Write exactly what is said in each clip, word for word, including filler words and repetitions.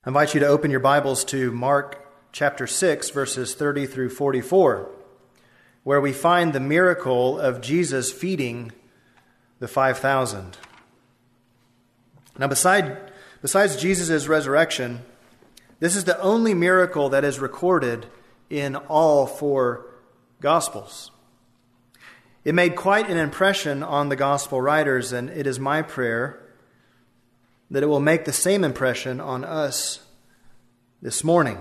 I invite you to open your Bibles to Mark chapter six, verses thirty through forty-four, where we find the miracle of Jesus feeding the five thousand. Now, beside, besides Jesus' resurrection, this is the only miracle that is recorded in all four Gospels. It made quite an impression on the Gospel writers, and it is my prayer that it will make the same impression on us this morning.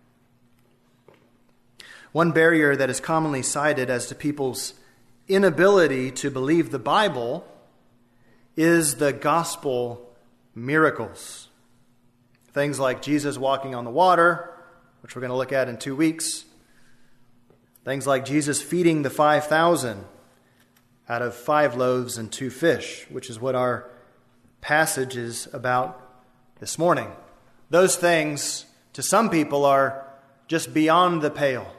One barrier that is commonly cited as to people's inability to believe the Bible is the gospel miracles. Things like Jesus walking on the water, which we're going to look at in two weeks. Things like Jesus feeding the five thousand out of five loaves and two fish, which is what our passage is about this morning. Those things, to some people, are just beyond the pale.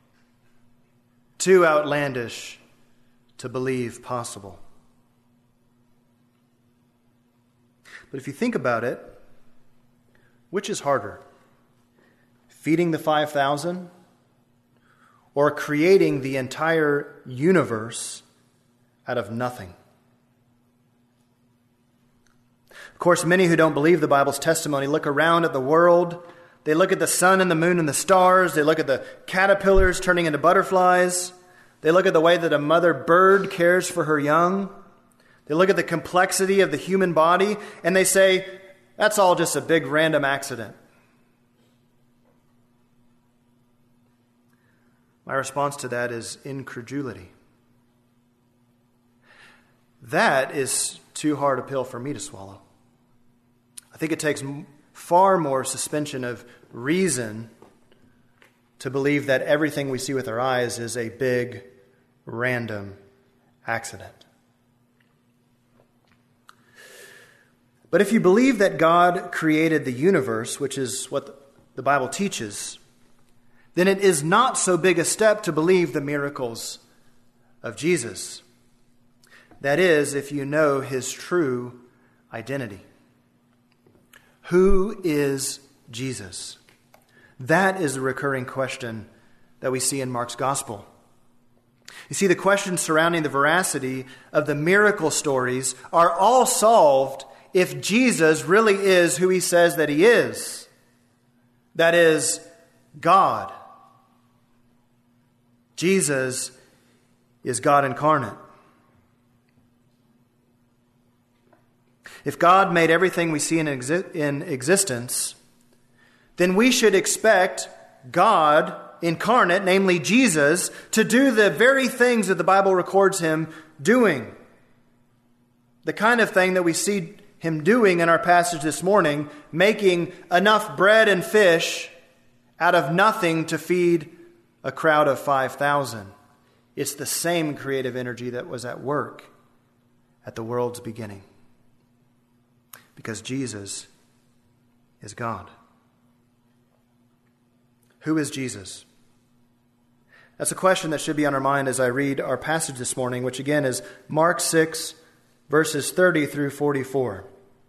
Too outlandish to believe possible. But if you think about it, which is harder? Feeding the five thousand or creating the entire universe out of nothing? Of course, many who don't believe the Bible's testimony look around at the world. They look at the sun and the moon and the stars. They look at the caterpillars turning into butterflies. They look at the way that a mother bird cares for her young. They look at the complexity of the human body, and they say, that's all just a big random accident. My response to that is incredulity. That is too hard a pill for me to swallow. I think it takes far more suspension of reason to believe that everything we see with our eyes is a big, random accident. But if you believe that God created the universe, which is what the Bible teaches, then it is not so big a step to believe the miracles of Jesus. That is, if you know his true identity. Who is Jesus? That is the recurring question that we see in Mark's gospel. You see, the questions surrounding the veracity of the miracle stories are all solved if Jesus really is who he says that he is. That is, God. Jesus is God incarnate. If God made everything we see in, exi- in existence, then we should expect God incarnate, namely Jesus, to do the very things that the Bible records him doing. The kind of thing that we see him doing in our passage this morning, making enough bread and fish out of nothing to feed a crowd of five thousand. It's the same creative energy that was at work at the world's beginning. Because Jesus is God. Who is Jesus? That's a question that should be on our mind as I read our passage this morning, which again is Mark six, verses thirty through forty-four.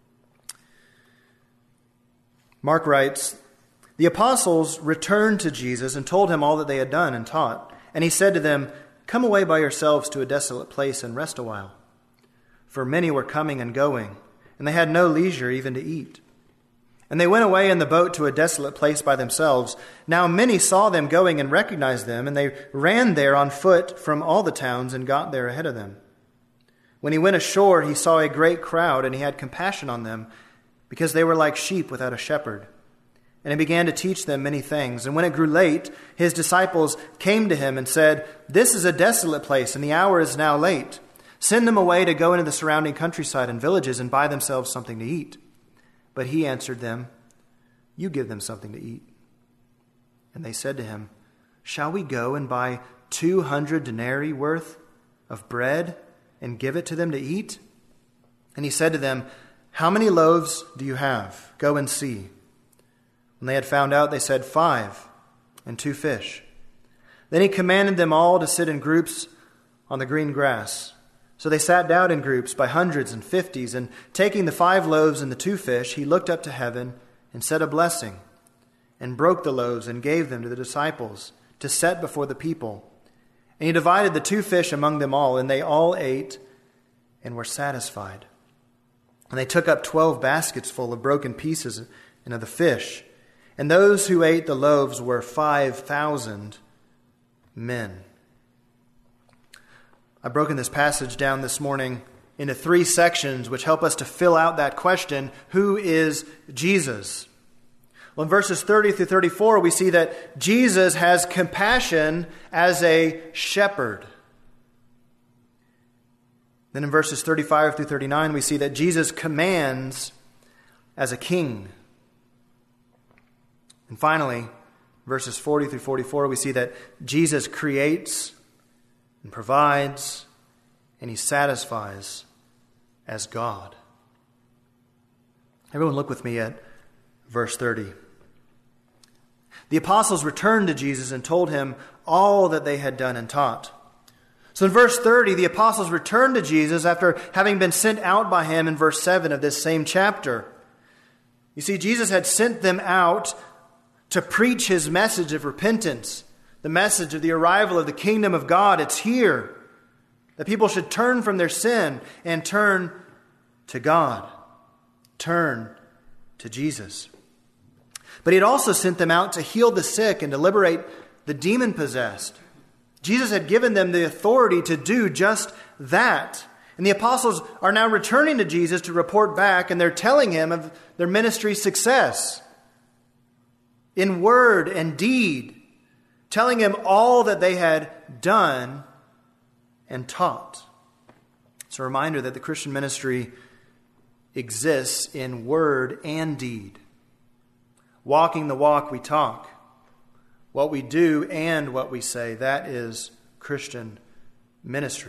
Mark writes, "The apostles returned to Jesus and told him all that they had done and taught. And he said to them, 'Come away by yourselves to a desolate place and rest a while.' For many were coming and going, and they had no leisure even to eat. And they went away in the boat to a desolate place by themselves. Now many saw them going and recognized them, and they ran there on foot from all the towns and got there ahead of them. When he went ashore, he saw a great crowd, and he had compassion on them, because they were like sheep without a shepherd. And he began to teach them many things. And when it grew late, his disciples came to him and said, 'This is a desolate place, and the hour is now late. Send them away to go into the surrounding countryside and villages and buy themselves something to eat.' But he answered them, 'You give them something to eat.' And they said to him, 'Shall we go and buy two hundred denarii worth of bread and give it to them to eat?' And he said to them, 'How many loaves do you have? Go and see.' When they had found out, they said, 'Five, and two fish.' Then he commanded them all to sit in groups on the green grass. So they sat down in groups by hundreds and fifties, and taking the five loaves and the two fish, he looked up to heaven and said a blessing, and broke the loaves and gave them to the disciples to set before the people. And he divided the two fish among them all, and they all ate and were satisfied. And they took up twelve baskets full of broken pieces and of the fish. And those who ate the loaves were five thousand men. I've broken this passage down this morning into three sections which help us to fill out that question, who is Jesus? Well, in verses thirty through thirty-four, we see that Jesus has compassion as a shepherd. Then in verses thirty-five through thirty-nine, we see that Jesus commands as a king. And finally, verses forty through forty-four, we see that Jesus creates and provides and he satisfies as God. Everyone look with me at verse thirty. The apostles returned to Jesus and told him all that they had done and taught. So in verse thirty, the apostles returned to Jesus after having been sent out by him in verse seven of this same chapter. You see, Jesus had sent them out to preach his message of repentance, the message of the arrival of the kingdom of God. It's here. That people should turn from their sin and turn to God. Turn to Jesus. But he had also sent them out to heal the sick and to liberate the demon-possessed. Jesus had given them the authority to do just that. And the apostles are now returning to Jesus to report back, and they're telling him of their ministry's success in word and deed, telling him all that they had done and taught. It's a reminder that the Christian ministry exists in word and deed. Walking the walk we talk. What we do and what we say, that is Christian ministry.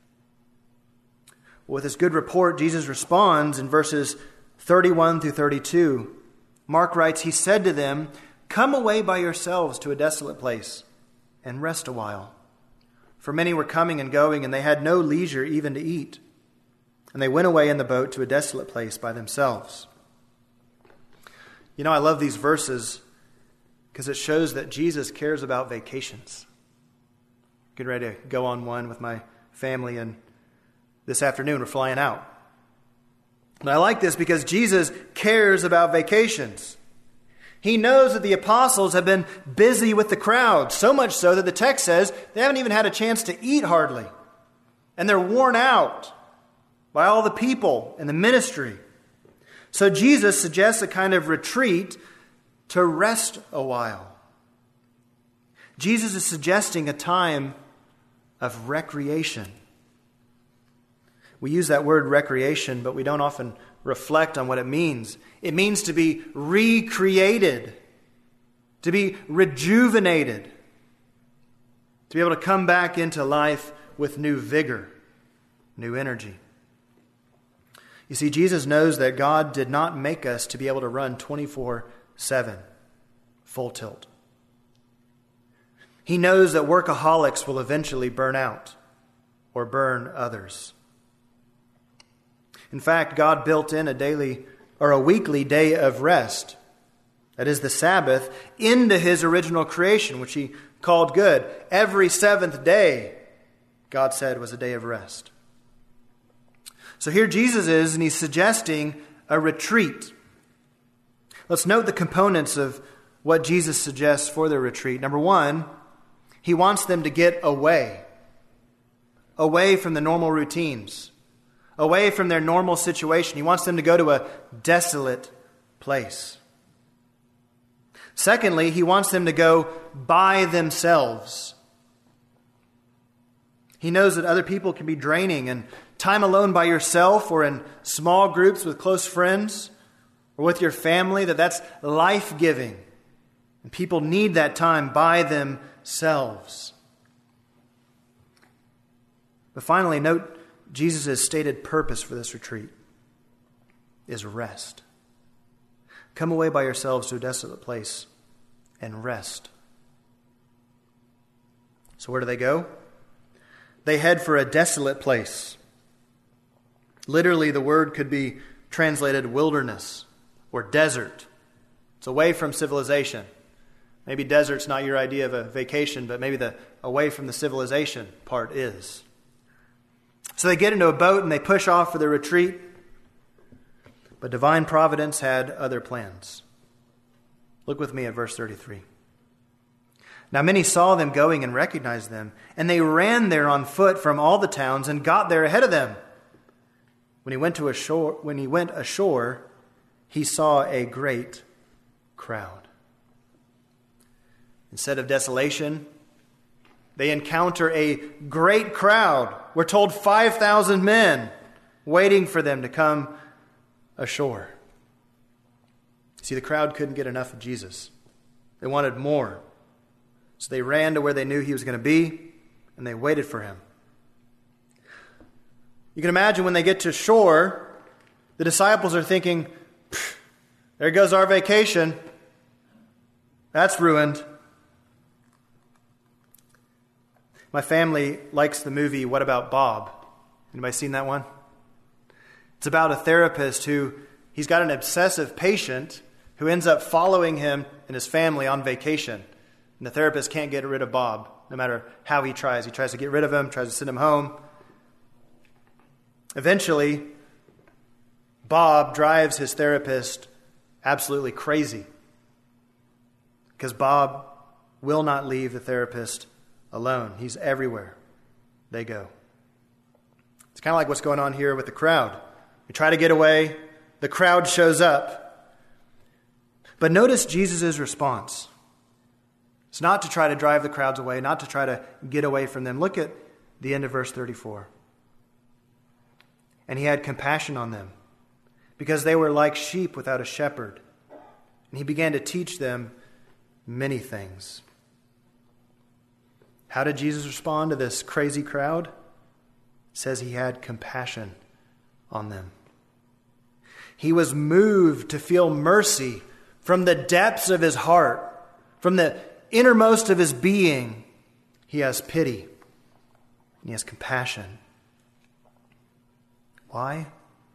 With this good report, Jesus responds in verses thirty-one through thirty-two. Mark writes, he said to them, "Come away by yourselves to a desolate place and rest a while." For many were coming and going, and they had no leisure even to eat. And they went away in the boat to a desolate place by themselves. You know, I love these verses because it shows that Jesus cares about vacations. Getting ready to go on one with my family, and this afternoon we're flying out. And I like this because Jesus cares about vacations. He knows that the apostles have been busy with the crowd, so much so that the text says they haven't even had a chance to eat hardly. And they're worn out by all the people and the ministry. So Jesus suggests a kind of retreat to rest a while. Jesus is suggesting a time of recreation. We use that word recreation, but we don't often reflect on what it means. It means to be recreated, to be rejuvenated, to be able to come back into life with new vigor, new energy. You see, Jesus knows that God did not make us to be able to run twenty-four seven, full tilt. He knows that workaholics will eventually burn out or burn others. In fact, God built in a daily or a weekly day of rest, that is the Sabbath, into his original creation, which he called good. Every seventh day, God said, was a day of rest. So here Jesus is, and he's suggesting a retreat. Let's note the components of what Jesus suggests for their retreat. Number one, he wants them to get away. Away from the normal routines. Away from their normal situation. He wants them to go to a desolate place. Secondly, he wants them to go by themselves. He knows that other people can be draining, and time alone by yourself or in small groups with close friends or with your family, that that's life-giving. And people need that time by themselves. But finally, note Jesus' stated purpose for this retreat is rest. Come away by yourselves to a desolate place and rest. So where do they go? They head for a desolate place. Literally, the word could be translated wilderness or desert. It's away from civilization. Maybe desert's not your idea of a vacation, but maybe the away from the civilization part is. So they get into a boat and they push off for their retreat. But divine providence had other plans. Look with me at verse thirty-three. Now many saw them going and recognized them, and they ran there on foot from all the towns and got there ahead of them. When he went to ashore, when he went ashore, he saw a great crowd. Instead of desolation, they encounter a great crowd. We're told five thousand men waiting for them to come ashore. See, the crowd couldn't get enough of Jesus. They wanted more. So they ran to where they knew he was going to be, and they waited for him. You can imagine when they get to shore, the disciples are thinking, there goes our vacation. That's ruined. My family likes the movie What About Bob? Anybody seen that one? It's about a therapist who, he's got an obsessive patient who ends up following him and his family on vacation. And the therapist can't get rid of Bob, no matter how he tries. He tries to get rid of him, tries to send him home. Eventually, Bob drives his therapist absolutely crazy because Bob will not leave the therapist alone. He's everywhere they go. It's kind of like what's going on here with the crowd. We try to get away. The crowd shows up. But notice Jesus' response. It's not to try to drive the crowds away, not to try to get away from them. Look at the end of verse thirty-four. And he had compassion on them, because they were like sheep without a shepherd. And he began to teach them many things. How did Jesus respond to this crazy crowd? It says he had compassion on them. He was moved to feel mercy from the depths of his heart, from the innermost of his being. He has pity and he has compassion. Why?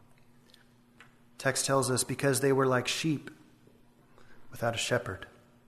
Text tells us because they were like sheep without a shepherd.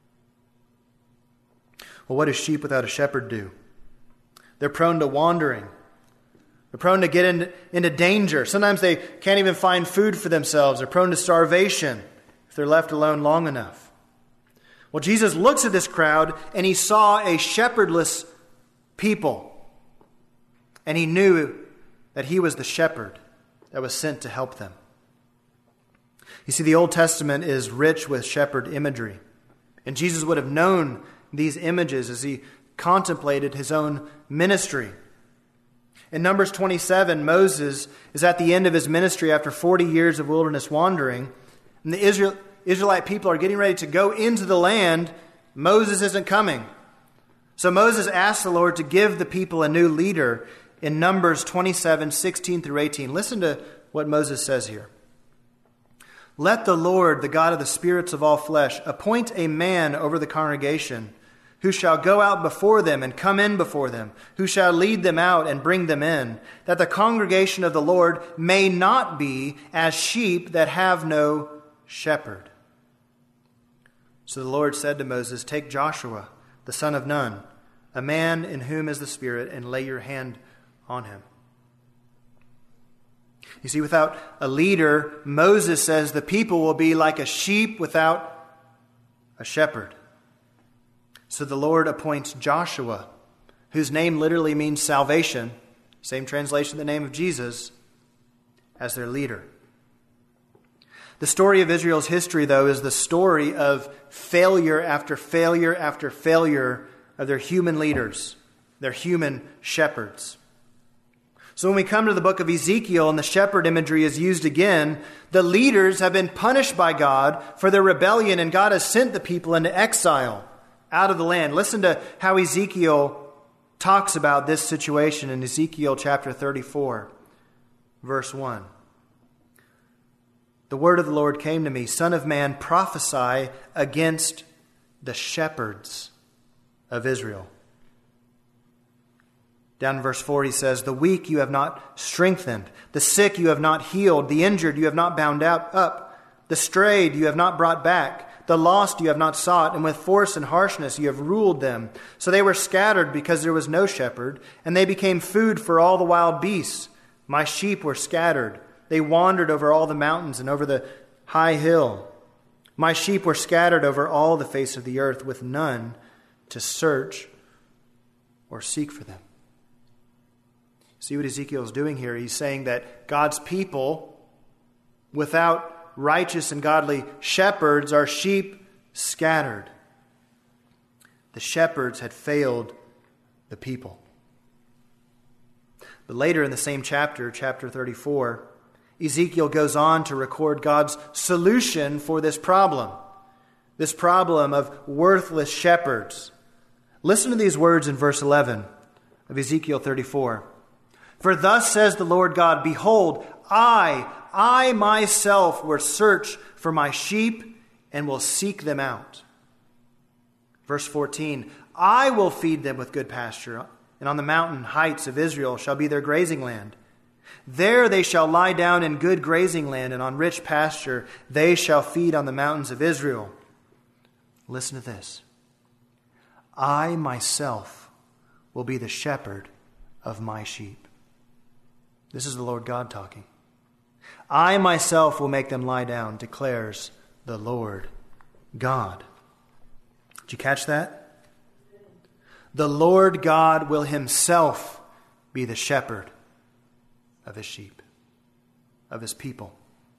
Well, what does sheep without a shepherd do? They're prone to wandering. They're prone to get into, into danger. Sometimes they can't even find food for themselves. They're prone to starvation if they're left alone long enough. Well, Jesus looks at this crowd and he saw a shepherdless people. And he knew that he was the shepherd that was sent to help them. You see, the Old Testament is rich with shepherd imagery. And Jesus would have known these images as he contemplated his own ministry. In Numbers twenty-seven, Moses is at the end of his ministry after forty years of wilderness wandering. And the Israel, Israelite people are getting ready to go into the land. Moses isn't coming. So Moses asks the Lord to give the people a new leader in Numbers twenty-seven, sixteen through eighteen. Listen to what Moses says here. Let the Lord, the God of the spirits of all flesh, appoint a man over the congregation who shall go out before them and come in before them, who shall lead them out and bring them in, that the congregation of the Lord may not be as sheep that have no shepherd. So the Lord said to Moses, take Joshua, the son of Nun, a man in whom is the Spirit, and lay your hand on him. You see, without a leader, Moses says the people will be like a sheep without a shepherd. So the Lord appoints Joshua, whose name literally means salvation, same translation, the name of Jesus, as their leader. The story of Israel's history, though, is the story of failure after failure after failure of their human leaders, their human shepherds. So when we come to the book of Ezekiel and the shepherd imagery is used again, the leaders have been punished by God for their rebellion, and God has sent the people into exile out of the land. Listen to how Ezekiel talks about this situation in Ezekiel chapter thirty-four, verse one. The word of the Lord came to me, Son of man, prophesy against the shepherds of Israel. Down in verse four he says, the weak you have not strengthened, the sick you have not healed, the injured you have not bound up, the strayed you have not brought back, The lost you have not sought, and with force and harshness you have ruled them. So they were scattered because there was no shepherd, and they became food for all the wild beasts. My sheep were scattered. They wandered over all the mountains and over the high hill. My sheep were scattered over all the face of the earth, with none to search or seek for them. See what Ezekiel is doing here? He's saying that God's people, without righteous and godly shepherds, are sheep scattered. The shepherds had failed the people. But later in the same chapter, chapter thirty-four, Ezekiel goes on to record God's solution for this problem, this problem of worthless shepherds. Listen to these words in verse eleven of Ezekiel thirty-four. For thus says the Lord God, behold, I, I myself will search for my sheep and will seek them out. Verse fourteen, I will feed them with good pasture, and on the mountain heights of Israel shall be their grazing land. There they shall lie down in good grazing land, and on rich pasture they shall feed on the mountains of Israel. Listen to this. I myself will be the shepherd of my sheep. This is the Lord God talking. I myself will make them lie down, declares the Lord God. Did you catch that? The Lord God will himself be the shepherd of his sheep, of his people.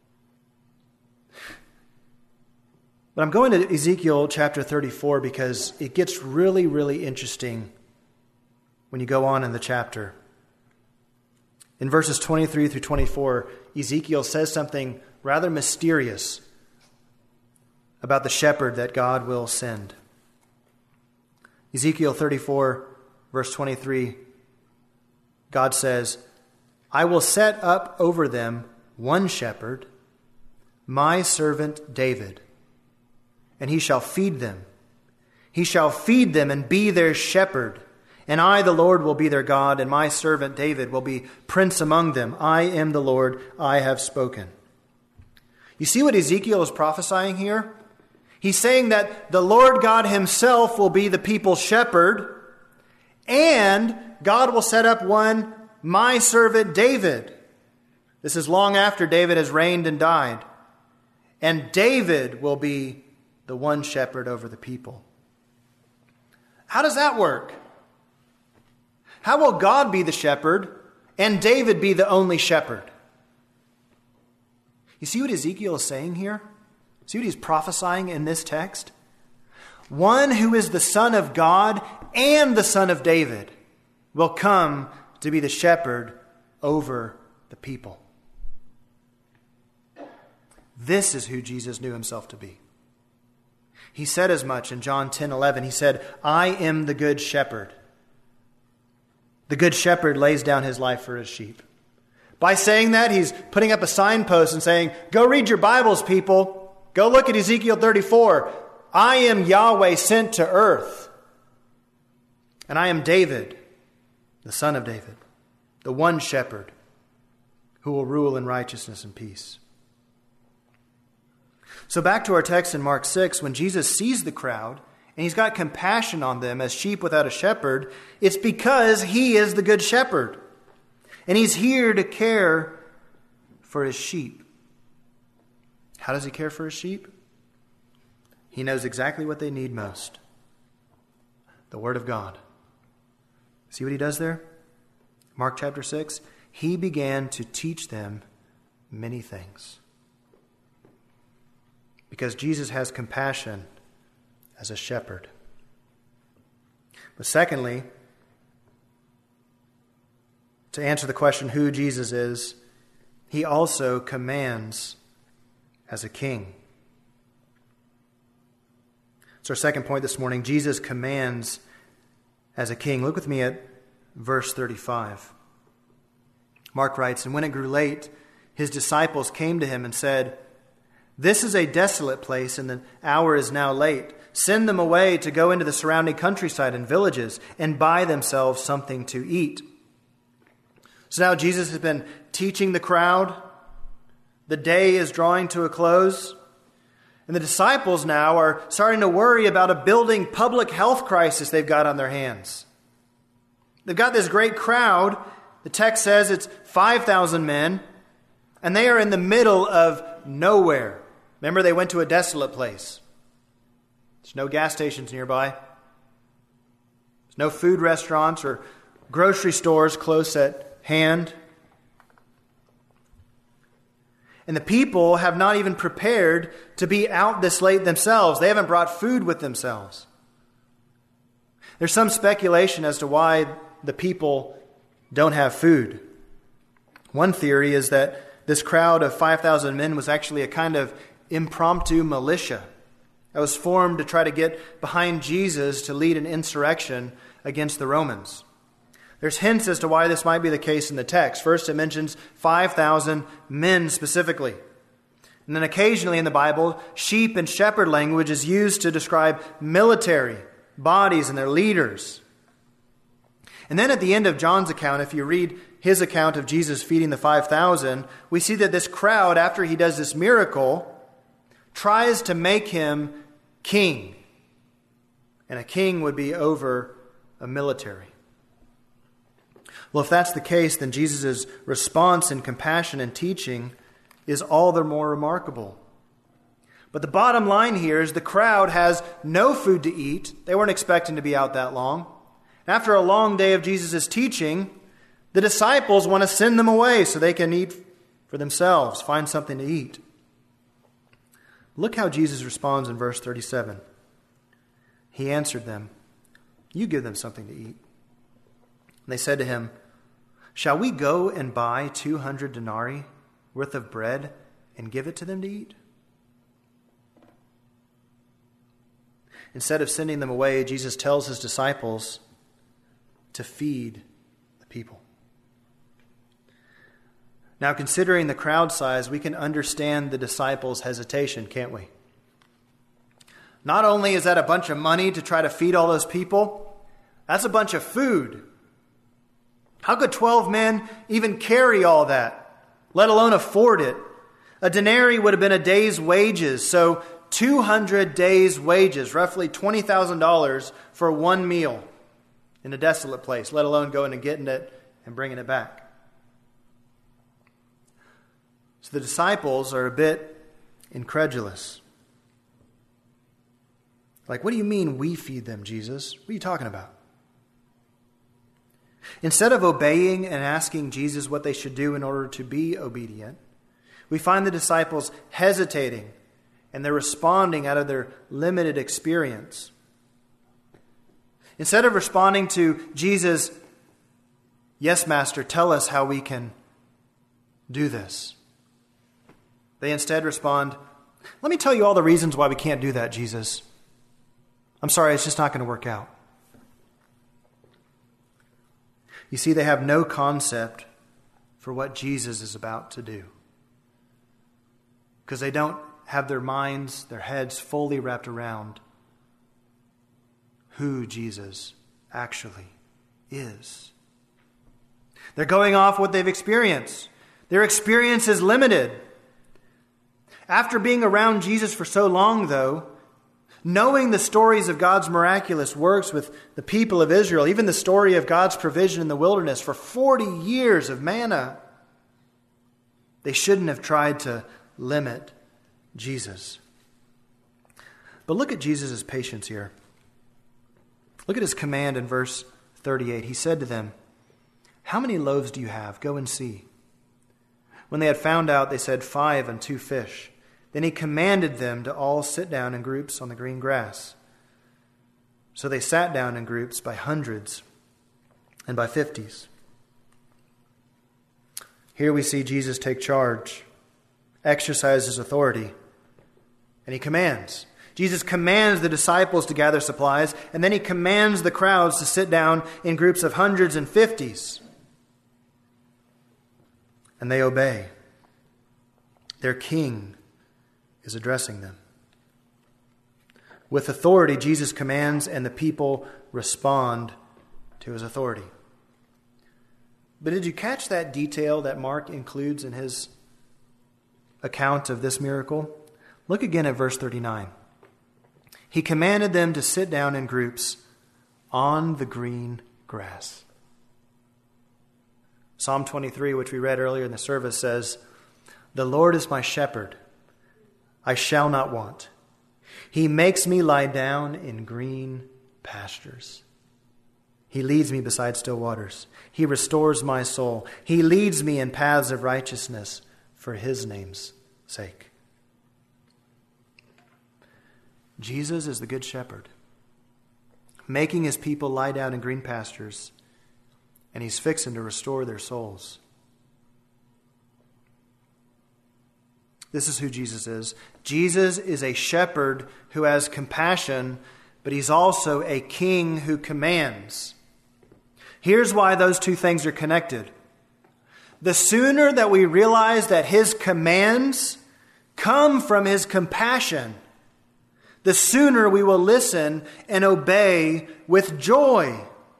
But I'm going to Ezekiel chapter thirty-four because it gets really, really interesting when you go on in the chapter. In verses twenty-three through twenty-four, Ezekiel says something rather mysterious about the shepherd that God will send. Ezekiel thirty-four, verse twenty-three, God says, I will set up over them one shepherd, my servant David, and he shall feed them. He shall feed them and be their shepherd. And I, the Lord, will be their God, and my servant David will be prince among them. I am the Lord, I have spoken. You see what Ezekiel is prophesying here? He's saying that the Lord God himself will be the people's shepherd, and God will set up one, my servant David. This is long after David has reigned and died. And David will be the one shepherd over the people. How does that work? How will God be the shepherd and David be the only shepherd? You see what Ezekiel is saying here? See what he's prophesying in this text? One who is the Son of God and the Son of David will come to be the shepherd over the people. This is who Jesus knew himself to be. He said as much in John ten eleven. He said, I am the good shepherd. The good shepherd lays down his life for his sheep. By saying that, he's putting up a signpost and saying, go read your Bibles, people. Go look at Ezekiel thirty-four. I am Yahweh sent to earth. And I am David, the son of David, the one shepherd who will rule in righteousness and peace. So back to our text in Mark six, when Jesus sees the crowd and he's got compassion on them as sheep without a shepherd, it's because he is the good shepherd. And he's here to care for his sheep. How does he care for his sheep? He knows exactly what they need most. The Word of God. See what he does there? Mark chapter six. He began to teach them many things. Because Jesus has compassion as a shepherd. But secondly, to answer the question who Jesus is, he also commands as a king. It's our second point this morning. Jesus commands as a king. Look with me at verse thirty-five. Mark writes, and when it grew late, his disciples came to him and said, this is a desolate place, and the hour is now late. Send them away to go into the surrounding countryside and villages and buy themselves something to eat. So now Jesus has been teaching the crowd. The day is drawing to a close. And the disciples now are starting to worry about a building public health crisis they've got on their hands. They've got this great crowd. The text says it's five thousand men, and they are in the middle of nowhere. Remember, they went to a desolate place. There's no gas stations nearby. There's no food restaurants or grocery stores close at hand. And the people have not even prepared to be out this late themselves. They haven't brought food with themselves. There's some speculation as to why the people don't have food. One theory is that this crowd of five thousand men was actually a kind of impromptu militia that was formed to try to get behind Jesus to lead an insurrection against the Romans. There's hints as to why this might be the case in the text. First, it mentions five thousand men specifically. And then occasionally in the Bible, sheep and shepherd language is used to describe military bodies and their leaders. And then at the end of John's account, if you read his account of Jesus feeding the five thousand, we see that this crowd, after he does this miracle, tries to make him king. And a king would be over a military. Well, if that's the case, then Jesus' response in compassion and teaching is all the more remarkable. But the bottom line here is the crowd has no food to eat. They weren't expecting to be out that long. After a long day of Jesus' teaching, the disciples want to send them away so they can eat for themselves, find something to eat. Look how Jesus responds in verse thirty-seven. He answered them, "You give them something to eat." And they said to him, "Shall we go and buy two hundred denarii worth of bread and give it to them to eat?" Instead of sending them away, Jesus tells his disciples to feed the people. Now, considering the crowd size, we can understand the disciples' hesitation, can't we? Not only is that a bunch of money to try to feed all those people, that's a bunch of food. How could twelve men even carry all that, let alone afford it? A denarii would have been a day's wages, so two hundred days' wages, roughly twenty thousand dollars for one meal in a desolate place, let alone going and getting it and bringing it back. So the disciples are a bit incredulous. Like, what do you mean we feed them, Jesus? What are you talking about? Instead of obeying and asking Jesus what they should do in order to be obedient, we find the disciples hesitating, and they're responding out of their limited experience. Instead of responding to Jesus, "Yes, Master, tell us how we can do this," they instead respond, "Let me tell you all the reasons why we can't do that, Jesus. I'm sorry, it's just not going to work out." You see, they have no concept for what Jesus is about to do, because they don't have their minds, their heads fully wrapped around who Jesus actually is. They're going off what they've experienced. Their experience is limited. After being around Jesus for so long, though, knowing the stories of God's miraculous works with the people of Israel, even the story of God's provision in the wilderness for forty years of manna, they shouldn't have tried to limit Jesus. But look at Jesus' patience here. Look at his command in verse thirty-eight. He said to them, "How many loaves do you have? Go and see." When they had found out, they said, "Five and two fish." Then he commanded them to all sit down in groups on the green grass. So they sat down in groups by hundreds and by fifties. Here we see Jesus take charge, exercise his authority, and he commands. Jesus commands the disciples to gather supplies, and then he commands the crowds to sit down in groups of hundreds and fifties. And they obey. Their king is addressing them. With authority, Jesus commands, and the people respond to his authority. But did you catch that detail that Mark includes in his account of this miracle? Look again at verse thirty-nine. He commanded them to sit down in groups on the green grass. Psalm twenty-three, which we read earlier in the service, says, "The Lord is my shepherd. I shall not want. He makes me lie down in green pastures. He leads me beside still waters. He restores my soul. He leads me in paths of righteousness for his name's sake." Jesus is the good shepherd, making his people lie down in green pastures, and he's fixing to restore their souls. This is who Jesus is. Jesus is a shepherd who has compassion, but he's also a king who commands. Here's why those two things are connected. The sooner that we realize that his commands come from his compassion, the sooner we will listen and obey with joy.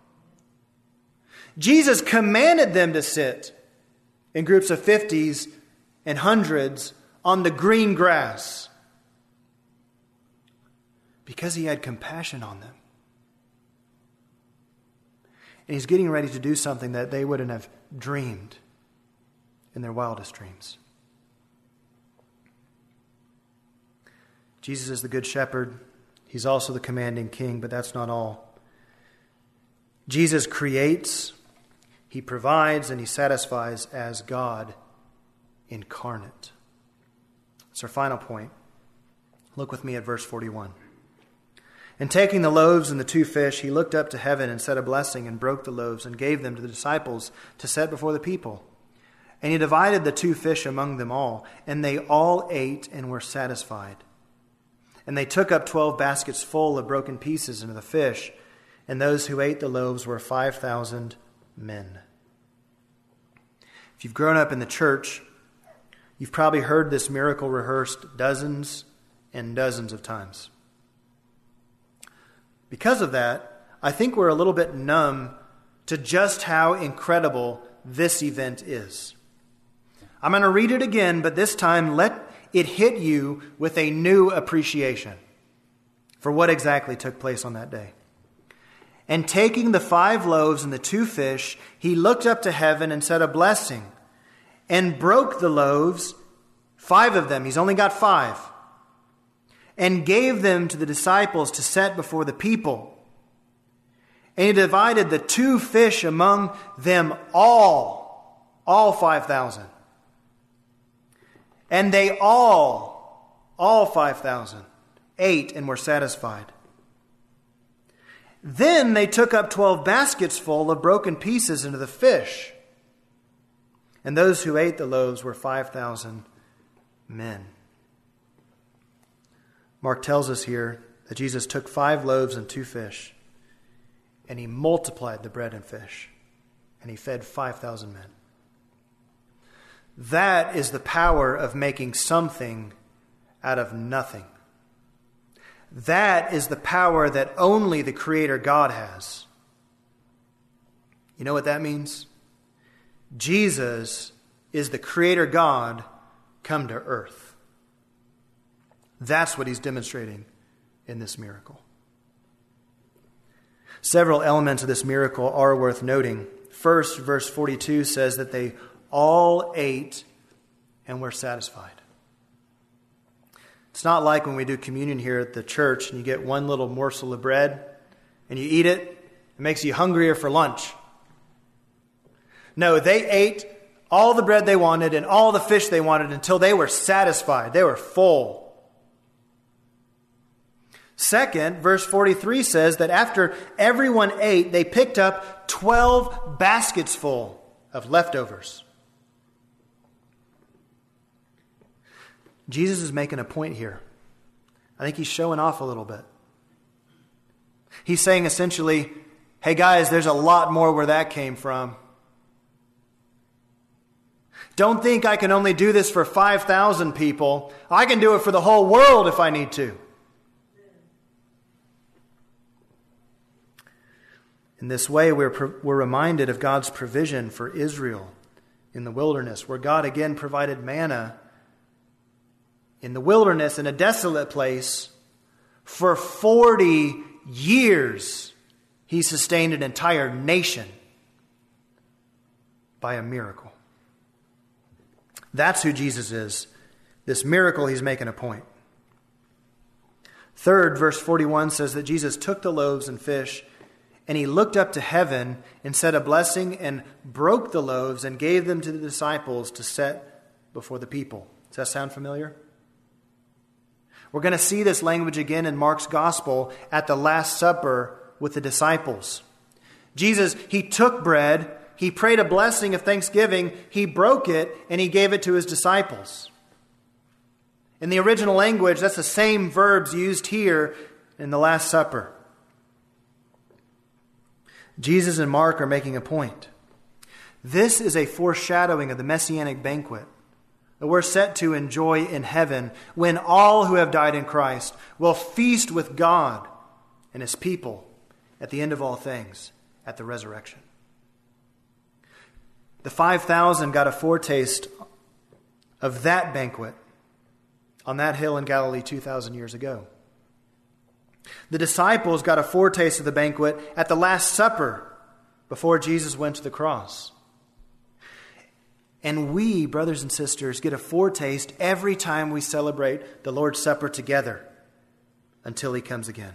Jesus commanded them to sit in groups of fifties and hundreds on the green grass because he had compassion on them. And he's getting ready to do something that they wouldn't have dreamed in their wildest dreams. Jesus is the good shepherd. He's also the commanding king, but that's not all. Jesus creates, he provides, and he satisfies as God incarnate. That's our final point. Look with me at verse forty-one. "And taking the loaves and the two fish, he looked up to heaven and said a blessing and broke the loaves and gave them to the disciples to set before the people. And he divided the two fish among them all, and they all ate and were satisfied. And they took up twelve baskets full of broken pieces into the fish, and those who ate the loaves were five thousand men." If you've grown up in the church, you've probably heard this miracle rehearsed dozens and dozens of times. Because of that, I think we're a little bit numb to just how incredible this event is. I'm going to read it again, but this time let it hit you with a new appreciation for what exactly took place on that day. "And taking the five loaves and the two fish, he looked up to heaven and said a blessing, and broke the loaves, five of them, he's only got five, and gave them to the disciples to set before the people. And he divided the two fish among them all, all five thousand. And they all, all five thousand, ate and were satisfied. Then they took up twelve baskets full of broken pieces into the fish. And those who ate the loaves were five thousand men." Mark tells us here that Jesus took five loaves and two fish, and he multiplied the bread and fish, and he fed five thousand men. That is the power of making something out of nothing. That is the power that only the Creator God has. You know what that means? Jesus is the Creator God come to earth. That's what he's demonstrating in this miracle. Several elements of this miracle are worth noting. First, verse forty-two says that they all ate and were satisfied. It's not like when we do communion here at the church and you get one little morsel of bread and you eat it, it makes you hungrier for lunch. No, they ate all the bread they wanted and all the fish they wanted until they were satisfied. They were full. Second, verse forty-three says that after everyone ate, they picked up twelve baskets full of leftovers. Jesus is making a point here. I think he's showing off a little bit. He's saying essentially, hey guys, there's a lot more where that came from. Don't think I can only do this for five thousand people. I can do it for the whole world if I need to. In this way, we're, we're reminded of God's provision for Israel in the wilderness, where God again provided manna in the wilderness, in a desolate place, for forty years, he sustained an entire nation by a miracle. That's who Jesus is. This miracle, he's making a point. Third, verse forty-one says that Jesus took the loaves and fish, and he looked up to heaven and said a blessing and broke the loaves and gave them to the disciples to set before the people. Does that sound familiar? We're going to see this language again in Mark's gospel at the Last Supper with the disciples. Jesus, he took bread, he prayed a blessing of thanksgiving, he broke it, and he gave it to his disciples. In the original language, that's the same verbs used here in the Last Supper. Jesus and Mark are making a point. This is a foreshadowing of the Messianic banquet that we're set to enjoy in heaven when all who have died in Christ will feast with God and his people at the end of all things, at the resurrection. The five thousand got a foretaste of that banquet on that hill in Galilee two thousand years ago. The disciples got a foretaste of the banquet at the Last Supper before Jesus went to the cross. And we, brothers and sisters, get a foretaste every time we celebrate the Lord's Supper together until he comes again.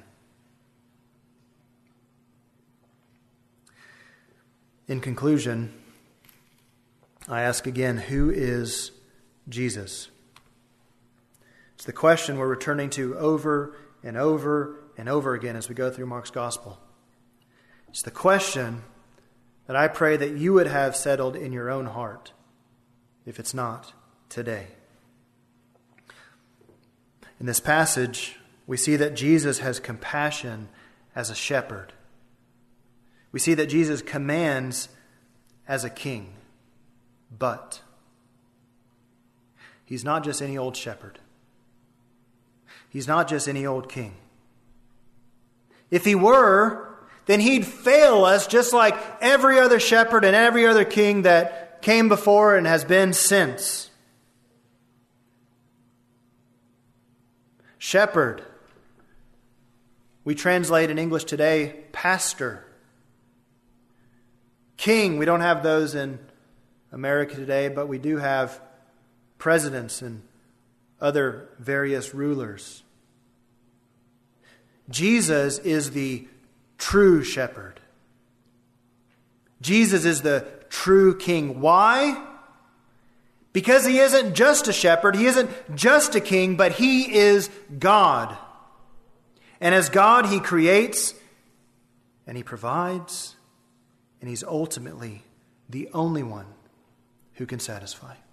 In conclusion, I ask again, who is Jesus? It's the question we're returning to over and over and over again as we go through Mark's gospel. It's the question that I pray that you would have settled in your own heart, if it's not today. In this passage, we see that Jesus has compassion as a shepherd. We see that Jesus commands as a king, but he's not just any old shepherd. He's not just any old king. If he were, then he'd fail us just like every other shepherd and every other king that came before and has been since. Shepherd. We translate in English today, pastor. King, we don't have those in America today, but we do have presidents and other various rulers. Jesus is the true shepherd. Jesus is the true king. Why? Because he isn't just a shepherd, he isn't just a king, but he is God. And as God, he creates and he provides, and he's ultimately the only one who can satisfy.